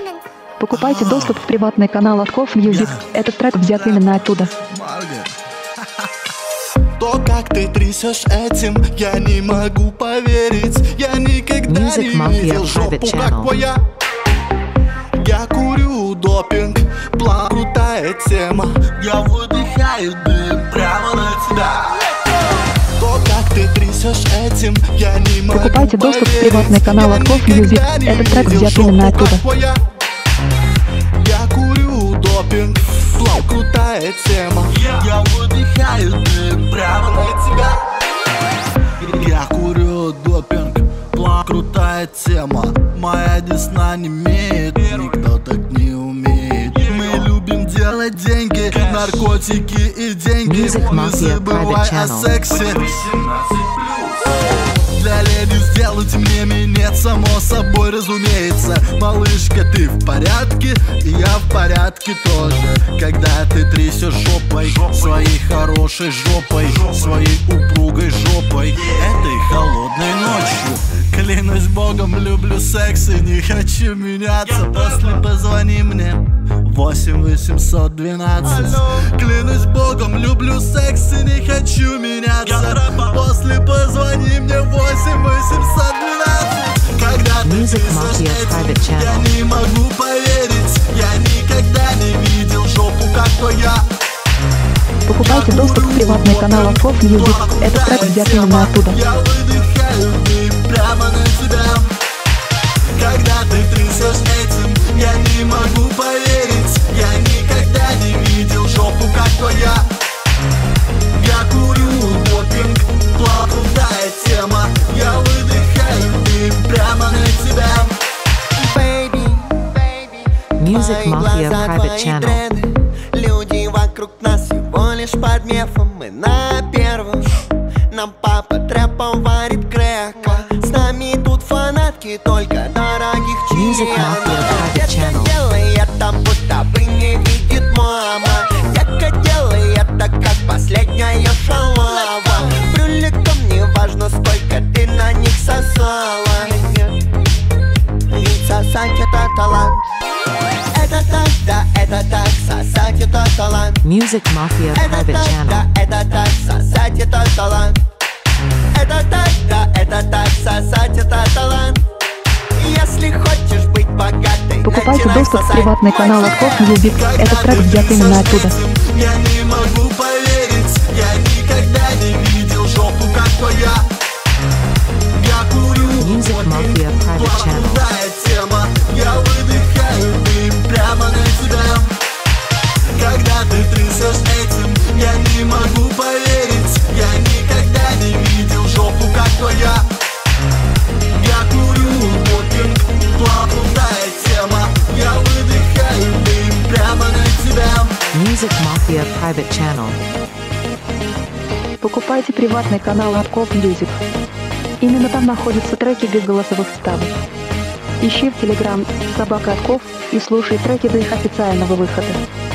Покупайте доступ в приватный канал Отков Music. Этот трек взят именно оттуда. То, как ты трясешь этим, я не могу поверить. Я никогда не видел жопу, как твоя. Я курю допинг, план крутая тема. Я выдыхаю дым прямо на тебя. То, как ты трясешь этим, я не могу поверить. Покупайте доступ в приватный канал Отков Music. Этот трек взят именно оттуда. Я курю допинг, план крутая тема. Я выдыхаю дым прямо на тебя. Я курю допинг, план крутая тема. Моя десна не имеет, никто так не умеет. Мы любим делать деньги, наркотики и деньги. Не забывай о сексе. Для леди сделайте мне минет, само собой разумеется. Малышка, ты в порядке? И я в порядке тоже. Когда ты трясешь жопой, своей хорошей жопой, своей упругой жопой, этой холодной ночью. Клянусь богом, люблю секс и не хочу меняться. После позвони мне 8-812. Клянусь богом, люблю секс и не хочу меняться. После позвони мне 8-812. Когда ты трясешь этим, я не могу поверить. Я никогда не видел жопу, как твоя. Покупайте доступ в приватный канал Отков Music. Этот трек взят именно оттуда. Я выдыхаю дым прямо на тебя. Когда ты трясешь этим, я не могу поверить. Я никогда не видел жопу, как твоя. Я курю допинг, крутая тема. Я выдыхаю дым прямо на тебя. Music Mafia Private Channel. Люди вокруг нас всего лишь под мефом. Мы на первом. Нам папа трэпом варит крека. С нами тут фанатки только дорогих Music Mafia Private Channel. Делает там, будто бы не видит мама. Дека делает так, как последняя шалава. Брюликом не важно, сколько ты на них сосала. Ведь сосать это талант. Это так, да, это так, сосать это талант. Music Mafia Private Channel. Да, это так, сосать это талант. Это так, да, это так, сосать это талант. Если хочешь быть богатой, покупайте доступ в приватный канал Отков Music. Этот трек взят именно оттуда. Я не могу поверить, я никогда не видел жопу, как твоя. Я курю Music Mafia Private Channel. Тема. Я выдыхаю дым прямо на тебя. Когда ты трясешь этим, я не могу поверить. Я никогда не видел жопу, как твоя. Я курю допинг, крутая тема. Я выдыхаю дым прямо на тебя. Music Mafia Private Channel. Покупайте приватный канал Отков Music. Именно там находятся треки без голосовых вставок. Ищи в Telegram @Отков и слушай треки до их официального выхода.